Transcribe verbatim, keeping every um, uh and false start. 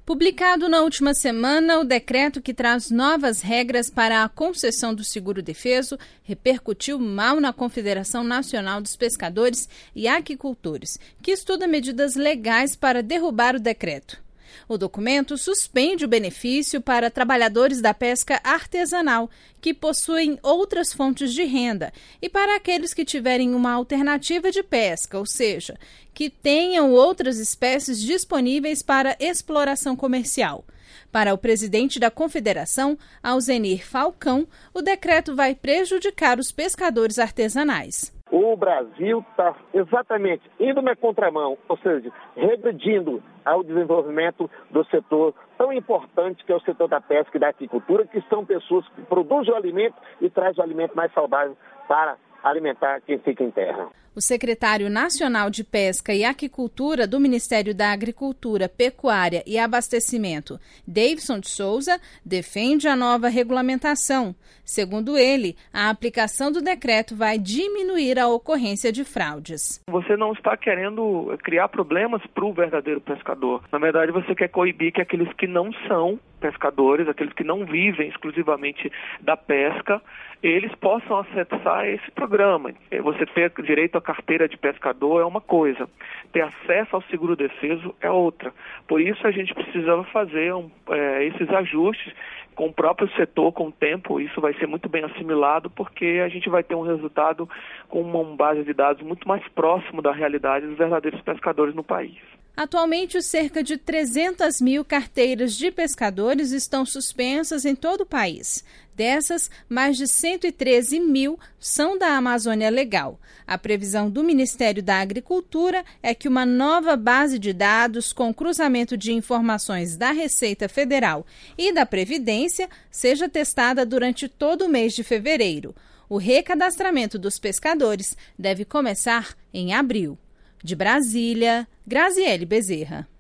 Publicado na última semana, o decreto que traz novas regras para a concessão do seguro-defeso repercutiu mal na Confederação Nacional dos Pescadores e Aquicultores, que estuda medidas legais para derrubar o decreto. O documento suspende o benefício para trabalhadores da pesca artesanal, que possuem outras fontes de renda, e para aqueles que tiverem uma alternativa de pesca, ou seja, que tenham outras espécies disponíveis para exploração comercial. Para o presidente da Confederação, Alzenir Falcão, o decreto vai prejudicar os pescadores artesanais. O Brasil está exatamente indo na contramão, ou seja, regredindo ao desenvolvimento do setor tão importante que é o setor da pesca e da aquicultura, que são pessoas que produzem o alimento e trazem o alimento mais saudável para alimentar quem fica em terra. O secretário nacional de Pesca e Aquicultura do Ministério da Agricultura, Pecuária e Abastecimento, Davidson de Souza, defende a nova regulamentação. Segundo ele, a aplicação do decreto vai diminuir a ocorrência de fraudes. Você não está querendo criar problemas para o verdadeiro pescador. Na verdade, você quer coibir que aqueles que não são pescadores, aqueles que não vivem exclusivamente da pesca, eles possam acessar esse programa. Você ter direito à carteira de pescador é uma coisa, ter acesso ao seguro-defeso é outra. Por isso a gente precisava fazer um, é, esses ajustes com o próprio setor, com o tempo. Isso vai ser muito bem assimilado, porque a gente vai ter um resultado com uma base de dados muito mais próximo da realidade dos verdadeiros pescadores no país. Atualmente, cerca de trezentas mil carteiras de pescadores estão suspensas em todo o país. Dessas, mais de cento e treze mil são da Amazônia Legal. A previsão do Ministério da Agricultura é que uma nova base de dados com cruzamento de informações da Receita Federal e da Previdência seja testada durante todo o mês de fevereiro. O recadastramento dos pescadores deve começar em abril. De Brasília, Graziele Bezerra.